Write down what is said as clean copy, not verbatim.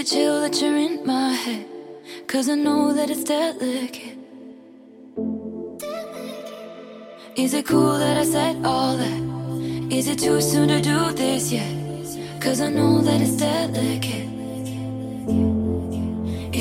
it chill that you're in my head? 'Cause I know that it's delicate. Is it cool that I said all that? Is it too soon to do this yet? 'Cause I know that it's delicate.